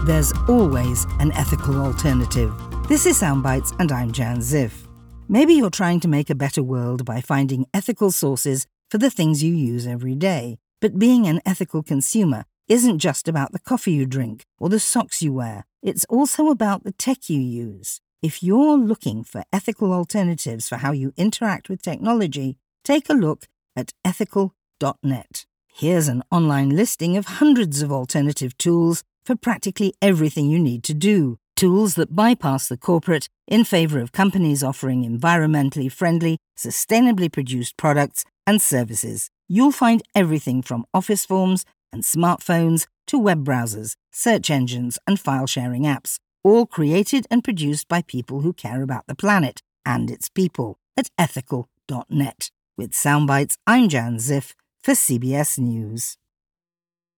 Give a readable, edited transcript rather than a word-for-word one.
There's always an ethical alternative. This is Soundbites and I'm Jan Ziff. Maybe you're trying to make a better world by finding ethical sources for the things you use every day. But being an ethical consumer isn't just about the coffee you drink or the socks you wear. It's also about the tech you use. If you're looking for ethical alternatives for how you interact with technology, take a look at ethical.net. Here's an online listing of hundreds of alternative tools for practically everything you need to do. Tools that bypass the corporate in favour of companies offering environmentally friendly, sustainably produced products and services. You'll find everything from office forms and smartphones to web browsers, search engines and file-sharing apps, all created and produced by people who care about the planet and its people at ethical.net. With Soundbites, I'm Jan Ziff for CBS News.